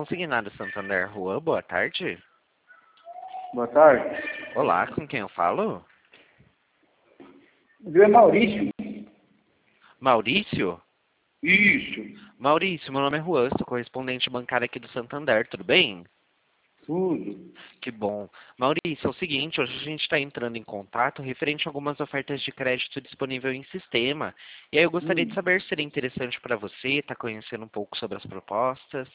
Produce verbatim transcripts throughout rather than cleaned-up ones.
Consignado Santander Rua, boa tarde. Boa tarde. Olá, com quem eu falo? Meu é Maurício. Maurício? Isso. Maurício, meu nome é Juan, sou correspondente bancário aqui do Santander, tudo bem? Tudo. Que bom. Maurício, é o seguinte, hoje a gente está entrando em contato referente a algumas ofertas de crédito disponível em sistema. E aí eu gostaria Hum. de saber se seria interessante para você, estar conhecendo um pouco sobre as propostas.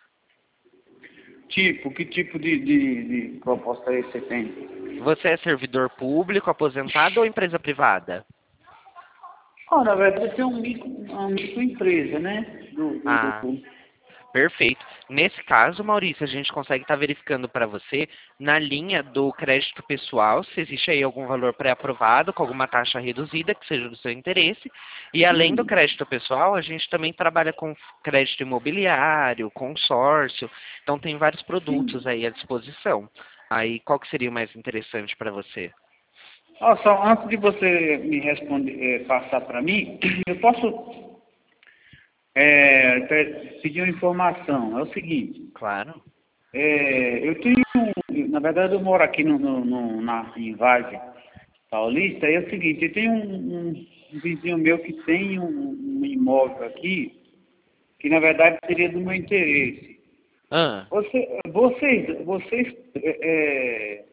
Tipo, que tipo de, de, de proposta aí você tem? Você é servidor público, aposentado ou empresa privada? Ah, na verdade, tem um micro, uma microempresa, né? Do, do, Ah, do... perfeito. Nesse caso, Maurício, a gente consegue estar verificando para você, na linha do crédito pessoal, se existe aí algum valor pré-aprovado com alguma taxa reduzida que seja do seu interesse. E além do Hum. crédito pessoal, a gente também trabalha com crédito imobiliário, consórcio. Então tem vários produtos Sim. aí à disposição. Aí qual que seria o mais interessante para você? Ah, só antes de você me responder, eh, passar para mim, eu posso eh, pe- pedir uma informação. É o seguinte, Claro. eh, eu tenho, na verdade, eu moro aqui no, no, no- na, em Vargem Paulista, e é o seguinte, eu tenho um, um- um vizinho meu que tem um, um imóvel aqui, que na verdade seria do meu interesse. Ah, Você, vocês, vocês é,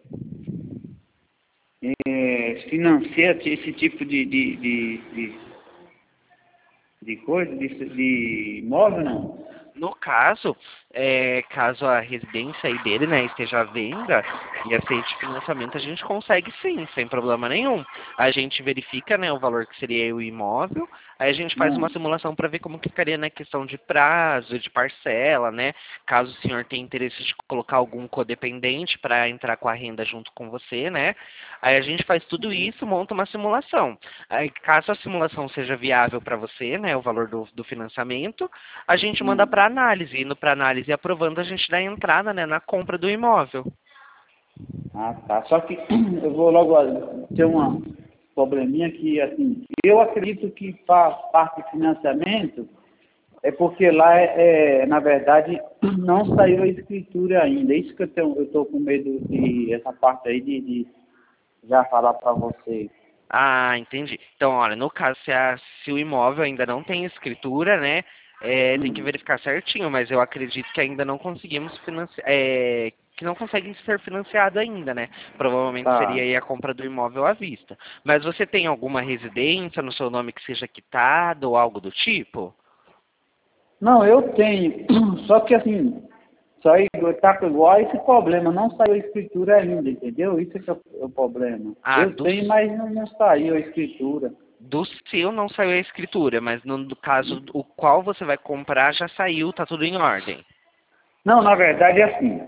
é, financiam esse tipo de, de, de, de, de coisa, de, de imóvel, não? no caso, é, caso a residência aí dele, né, esteja à venda e aceite financiamento, a gente consegue sim, sem problema nenhum. A gente verifica, né, o valor que seria o imóvel, aí a gente faz uma Não. simulação para ver como que ficaria na questão de prazo, de parcela, né, caso o senhor tenha interesse de colocar algum codependente para entrar com a renda junto com você, né, aí a gente faz tudo isso, monta uma simulação. Aí, caso a simulação seja viável para você, né, o valor do, do financiamento, a gente manda Não. para análise. Indo para análise e aprovando, a gente dá entrada, né, na compra do imóvel. Ah, tá. Só que eu vou logo ter uma probleminha que, assim, eu acredito que para parte de financiamento é porque lá, é, é, na verdade, não saiu a escritura ainda. Isso que eu tenho, eu estou com medo de, essa parte aí de, de já falar para você. Ah, entendi. Então, olha, no caso, se, a- se o imóvel ainda não tem escritura, né, é, tem que Hum. verificar certinho, mas eu acredito que ainda não conseguimos financiar, é, que não consegue ser financiado ainda, né? Provavelmente seria Tá. aí a compra do imóvel à vista. Mas você tem alguma residência no seu nome que seja quitada ou algo do tipo? Não, eu tenho. Só que assim, só está igual a esse problema, não saiu a escritura ainda, entendeu? Isso é que é o, é o problema. Ah, Eu do tenho, mas não, não saiu a escritura. Do seu não saiu a escritura, mas no do caso o qual você vai comprar já saiu, tá tudo em ordem. Não, na verdade é assim.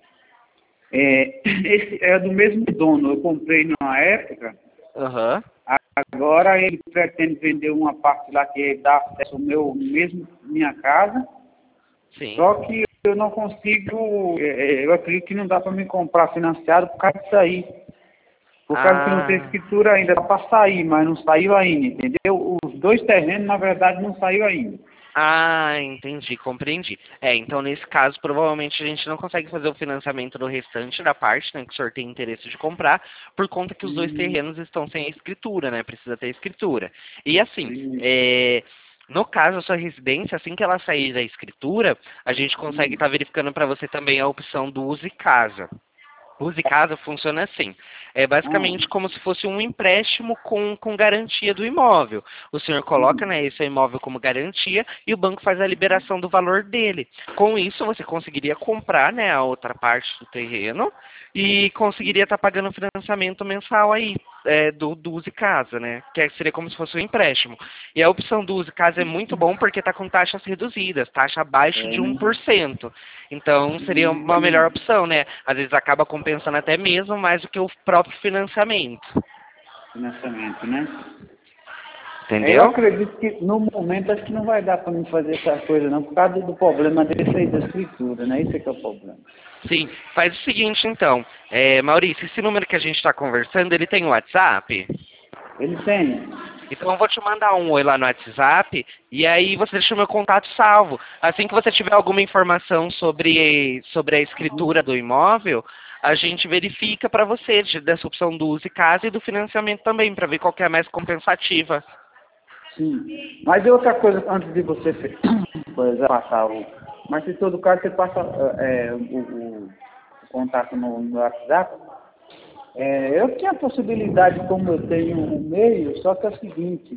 É, esse é do mesmo dono. Eu comprei numa época, Aham, agora ele pretende vender uma parte lá que dá acesso ao meu mesmo minha casa. sim. Só que eu não consigo, é, é, eu acredito que não dá para me comprar financiado por causa disso aí. Por causa que não tem Ah, escritura ainda, dá para sair, mas não saiu ainda, entendeu? Os dois terrenos, na verdade, não saiu ainda. ah, entendi, compreendi. É, então nesse caso provavelmente a gente não consegue fazer o financiamento do restante da parte, né, que o senhor tem interesse de comprar, por conta que os dois Hum, terrenos estão sem a escritura, né, precisa ter escritura. E assim, sim. é, no caso, a sua residência, assim que ela sair da escritura, a gente consegue Hum, estar verificando para você também a opção do use casa. Use casa funciona assim. É ah, basicamente como se fosse um empréstimo com, com garantia do imóvel. O senhor coloca, hum, né, esse imóvel como garantia e o banco faz a liberação do valor dele. Com isso, você conseguiria comprar, né, a outra parte do terreno e conseguiria estar pagando o financiamento mensal aí, é, do, do Use Casa, né? Que é- seria como se fosse um empréstimo. E a opção do Use Casa é muito bom porque está com taxas reduzidas, taxa abaixo é, de um né? por cento. Então seria uma melhor Hum, opção, né? Às vezes acaba compensando até mesmo mais do que o próprio financiamento. financiamento, né? É, eu Entendeu? acredito que no momento acho que não vai dar para mim fazer essa coisa não, por causa do problema desse aí da escritura, né? Isso é que é o problema. Sim. Faz o seguinte então, é, Maurício, esse número que a gente está conversando, ele tem WhatsApp? Ele tem. Então eu vou te mandar um oi lá no WhatsApp e aí você deixa o meu contato salvo. Assim que você tiver alguma informação sobre, sobre a escritura do imóvel, a gente verifica para você de- dessa opção do use casa e do financiamento também, para ver qual que é a mais compensativa. Sim. Mas e outra coisa, antes de você fe- por exemplo, passar o. Mas se todo caso você passa é, o, o- o contato no, no WhatsApp, é, eu tinha a possibilidade, como eu tenho um meio, só que é o seguinte,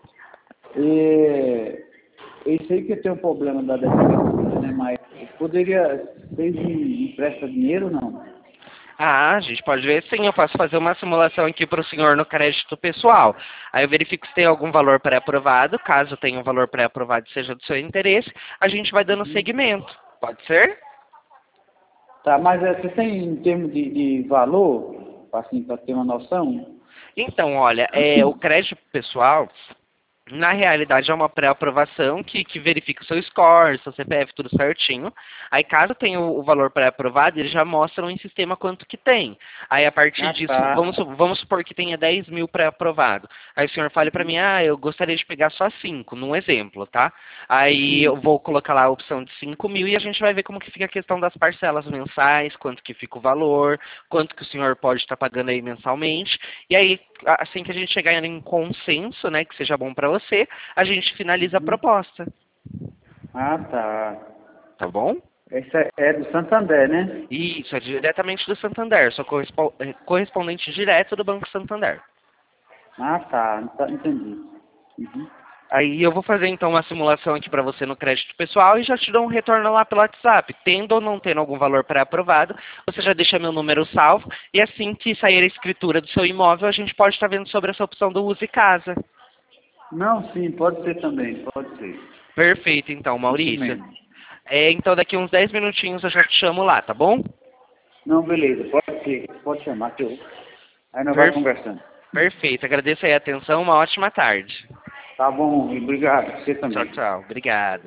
é, eu sei que eu tenho um problema da dependência, né? Mas eu poderia, vocês me emprestam dinheiro não? Ah, a gente pode ver sim, eu posso fazer uma simulação aqui para o senhor no crédito pessoal. Aí eu verifico se tem algum valor pré-aprovado, caso tenha um valor pré-aprovado e seja do seu interesse, a gente vai dando seguimento. Pode ser? Tá, mas é, você tem em termos de, de valor, assim, para ter uma noção? Então, olha, é, o crédito pessoal, na realidade, é uma pré-aprovação que, que verifica o seu score, seu C P F, tudo certinho. Aí, caso tenha o, o valor pré-aprovado, eles já mostram em sistema quanto que tem. Aí, a partir Ah, disso, tá. vamos, su- vamos supor que tenha dez mil pré-aprovado. Aí o senhor fale para mim, ah, eu gostaria de pegar só cinco, num exemplo, tá? Aí eu Sim. vou colocar lá a opção de cinco mil e a gente vai ver como que fica a questão das parcelas mensais, quanto que fica o valor, quanto que o senhor pode estar pagando aí mensalmente. E aí, assim que a gente chegar em um consenso, né, que seja bom para você, a gente finaliza a Uhum. proposta. Ah, tá. Tá bom? Esse é, é do Santander, né? Isso, é diretamente do Santander. Sou correspo- eh, correspondente direto do Banco Santander. Ah, tá. Tá, entendi. Uhum. Aí eu vou fazer então uma simulação aqui para você no crédito pessoal e já te dou um retorno lá pelo WhatsApp. Tendo ou não tendo algum valor pré-aprovado, você já deixa meu número salvo e assim que sair a escritura do seu imóvel, a gente pode estar vendo sobre essa opção do use casa. Não, sim, pode ser também, pode ser. Perfeito, então, Isso Maurício. mesmo. É, então daqui uns dez minutinhos eu já te chamo lá, tá bom? Não, beleza, pode ser, pode chamar que eu. Aí nós vamos Per- conversando. Perfeito, agradeço aí a atenção, uma ótima tarde. Tá bom, obrigado, você Tchau, também. tchau. Obrigado.